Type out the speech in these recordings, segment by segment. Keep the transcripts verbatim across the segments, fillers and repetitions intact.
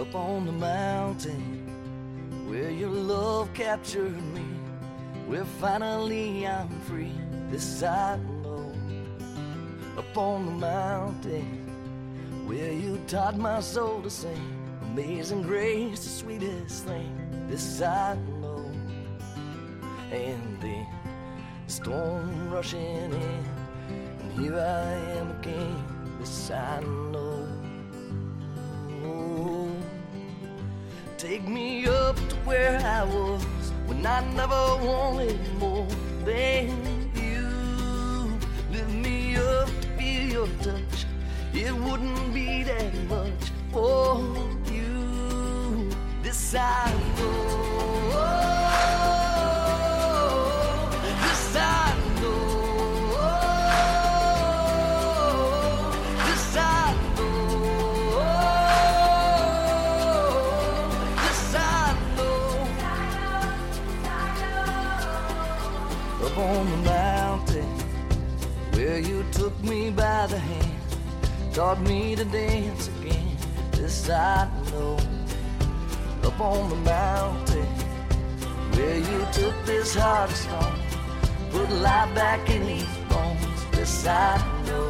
up on the mountain where your love captured me, where finally I'm free. This I know. Up on the mountain where you taught my soul to sing, amazing grace, the sweetest thing. This I know. And then the storm rushing in, and here I am again. This I know. Take me up to where I was when I never wanted more than you. Lift me up to feel your touch. It wouldn't be that much for you. This I know. This I know. This I know. This I know. Up on the mountain where you took me by the hand, taught me to dance again. This I know. Up on the mountain where you took this heart of stone, put life back in these bones. This I know.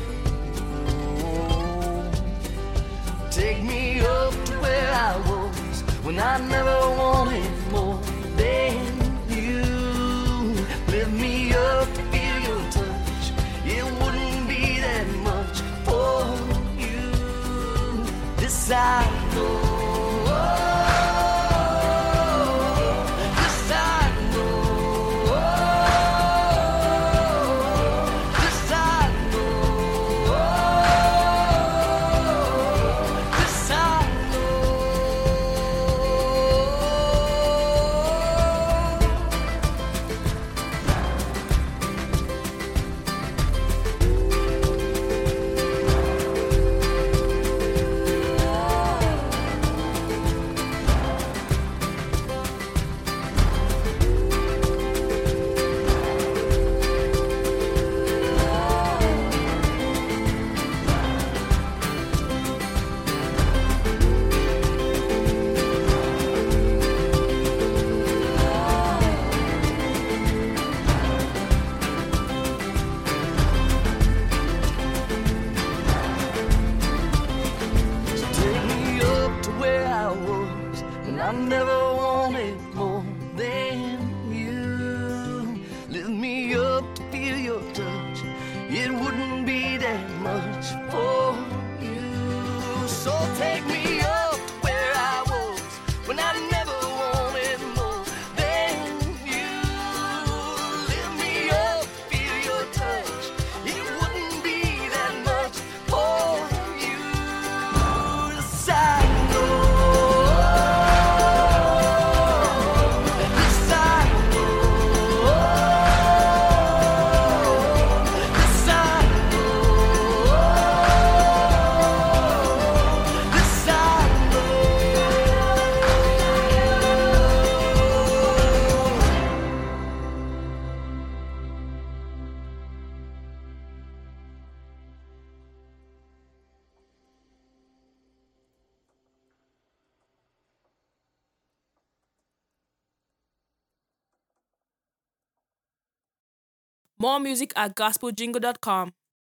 Take me up to where I was when I never wanted more than you. Lift me up to feel your touch. It wouldn't be that much for you. This I know. This I know. This I know. This I know. I never wanted more than you. Lift me up to feel your touch. It wouldn't be that much for you. So take me up to where I was when I never wanted more than you. Lift me up to feel your touch. It wouldn't be that much for you. This I know. More music at gospel jingle dot com.